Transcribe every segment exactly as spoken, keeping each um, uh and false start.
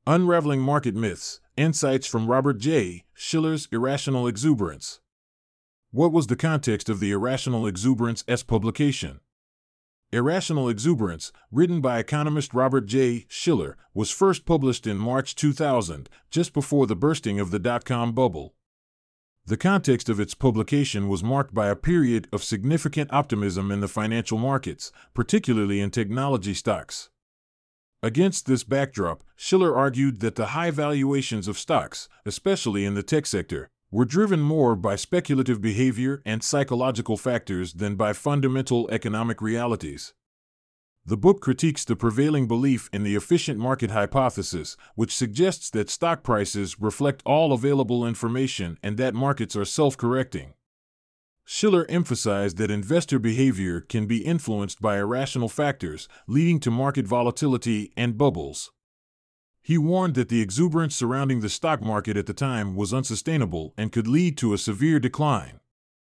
Unraveling Market Myths, Insights from Robert J. Shiller's Irrational Exuberance. What was the context of the Irrational Exuberance's publication? Irrational Exuberance, written by economist Robert J. Shiller, was first published in March two thousand, just before the bursting of the dot-com bubble. The context of its publication was marked by a period of significant optimism in the financial markets, particularly in technology stocks. Against this backdrop, Shiller argued that the high valuations of stocks, especially in the tech sector, were driven more by speculative behavior and psychological factors than by fundamental economic realities. The book critiques the prevailing belief in the efficient market hypothesis, which suggests that stock prices reflect all available information and that markets are self-correcting. Shiller emphasized that investor behavior can be influenced by irrational factors, leading to market volatility and bubbles. He warned that the exuberance surrounding the stock market at the time was unsustainable and could lead to a severe decline.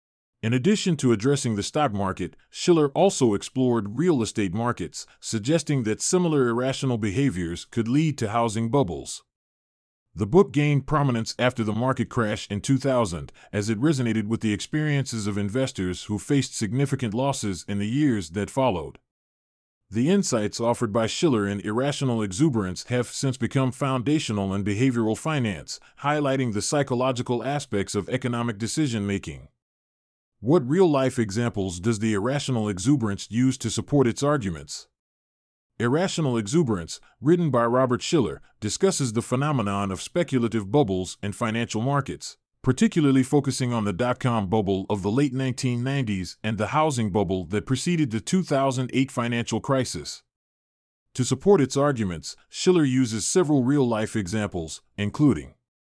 In addition to addressing the stock market, Shiller also explored real estate markets, suggesting that similar irrational behaviors could lead to housing bubbles. The book gained prominence after the market crash in two thousand, as it resonated with the experiences of investors who faced significant losses in the years that followed. The insights offered by Shiller in Irrational Exuberance have since become foundational in behavioral finance, highlighting the psychological aspects of economic decision-making. What real-life examples does the irrational exuberance use to support its arguments? Irrational Exuberance, written by Robert Shiller, discusses the phenomenon of speculative bubbles in financial markets, particularly focusing on the dot-com bubble of the late nineteen nineties and the housing bubble that preceded the two thousand eight financial crisis. To support its arguments, Shiller uses several real-life examples, including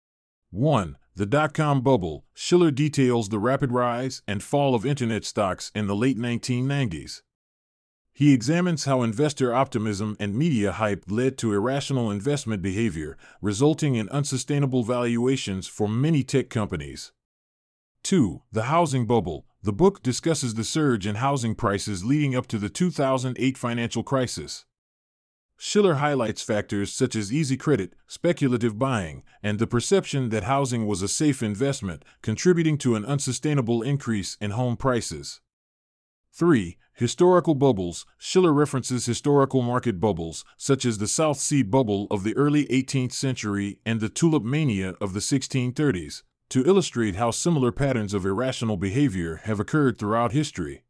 one. The dot-com bubble. Shiller details the rapid rise and fall of internet stocks in the late nineteen nineties. He examines how investor optimism and media hype led to irrational investment behavior, resulting in unsustainable valuations for many tech companies. two. The housing bubble. The book discusses the surge in housing prices leading up to the two thousand eight financial crisis. Shiller highlights factors such as easy credit, speculative buying, and the perception that housing was a safe investment, contributing to an unsustainable increase in home prices. three. Historical bubbles. Shiller references historical market bubbles, such as the South Sea bubble of the early eighteenth century and the tulip mania of the sixteen thirties, to illustrate how similar patterns of irrational behavior have occurred throughout history.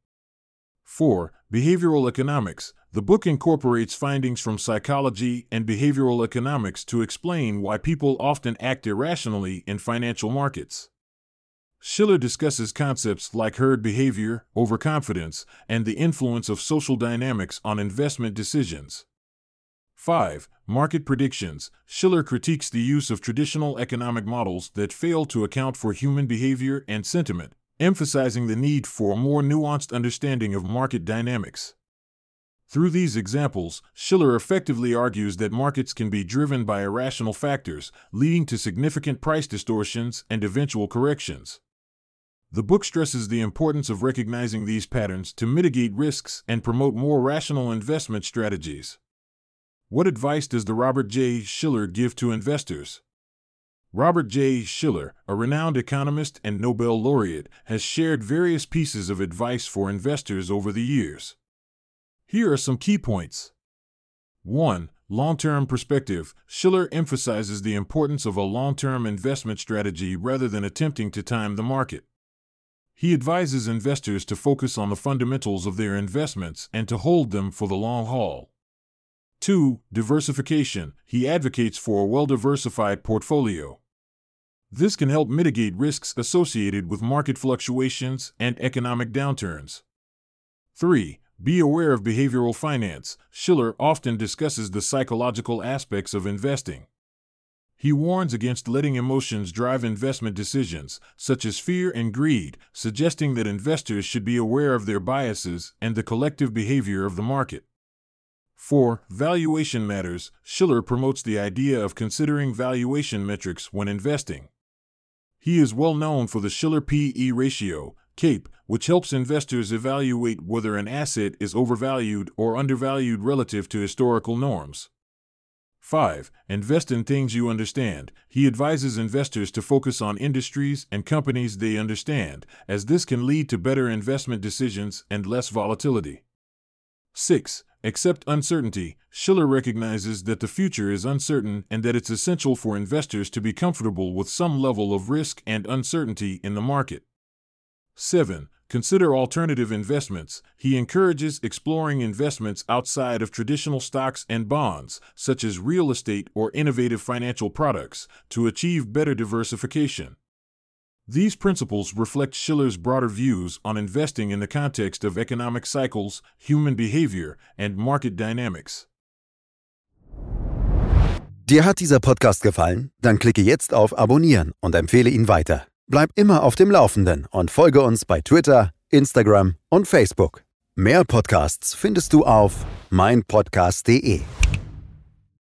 four. Behavioral economics. The book incorporates findings from psychology and behavioral economics to explain why people often act irrationally in financial markets. Shiller discusses concepts like herd behavior, overconfidence, and the influence of social dynamics on investment decisions. five. Market predictions. Shiller critiques the use of traditional economic models that fail to account for human behavior and sentiment, emphasizing the need for a more nuanced understanding of market dynamics. Through these examples, Shiller effectively argues that markets can be driven by irrational factors, leading to significant price distortions and eventual corrections. The book stresses the importance of recognizing these patterns to mitigate risks and promote more rational investment strategies. What advice does the Robert J. Shiller give to investors? Robert J. Shiller, a renowned economist and Nobel laureate, has shared various pieces of advice for investors over the years. Here are some key points. one. Long-term perspective. Shiller emphasizes the importance of a long-term investment strategy rather than attempting to time the market. He advises investors to focus on the fundamentals of their investments and to hold them for the long haul. two. Diversification. He advocates for a well-diversified portfolio. This can help mitigate risks associated with market fluctuations and economic downturns. three. Be aware of behavioral finance. Shiller often discusses the psychological aspects of investing. He warns against letting emotions drive investment decisions, such as fear and greed, suggesting that investors should be aware of their biases and the collective behavior of the market. four. Valuation matters. Shiller promotes the idea of considering valuation metrics when investing. He is well known for the Shiller P E ratio, CAPE, which helps investors evaluate whether an asset is overvalued or undervalued relative to historical norms. five. Invest in things you understand. He advises investors to focus on industries and companies they understand, as this can lead to better investment decisions and less volatility. six. Accept uncertainty. Shiller recognizes that the future is uncertain and that it's essential for investors to be comfortable with some level of risk and uncertainty in the market. seven. Consider alternative investments. He encourages exploring investments outside of traditional stocks and bonds, such as real estate or innovative financial products, to achieve better diversification. These principles reflect Shiller's broader views on investing in the context of economic cycles, human behavior, and market dynamics. Dir hat dieser Podcast gefallen? Dann klicke jetzt auf Abonnieren und empfehle ihn weiter. Bleib immer auf dem Laufenden und folge uns bei Twitter, Instagram und Facebook. Mehr Podcasts findest du auf mein podcast punkt de.